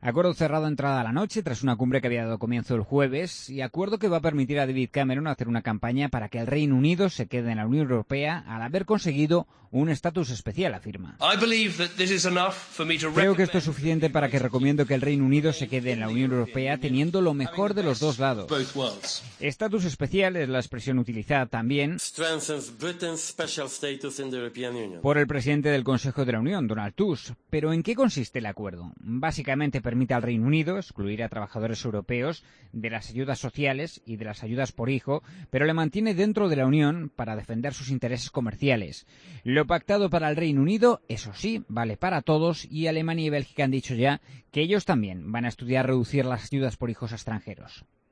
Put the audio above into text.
Acuerdo cerrado entrada la noche tras una cumbre que había dado comienzo el jueves y acuerdo que va a permitir a David Cameron hacer una campaña para que el Reino Unido se quede en la Unión Europea al haber conseguido un estatus especial, afirma. Creo que esto es suficiente para que recomiendo que el Reino Unido se quede en la Unión Europea teniendo lo mejor de los dos lados. Estatus especial es la expresión utilizada también por el presidente del Consejo de la Unión, Donald Tusk. ¿Pero en qué consiste el acuerdo? Básicamente permite al Reino Unido excluir a trabajadores europeos de las ayudas sociales y de las ayudas por hijo, pero le mantiene dentro de la Unión para defender sus intereses comerciales. Lo pactado para el Reino Unido, eso sí, vale para todos, y Alemania y Bélgica han dicho ya que ellos también van a estudiar reducir las ayudas por hijos a extranjeros.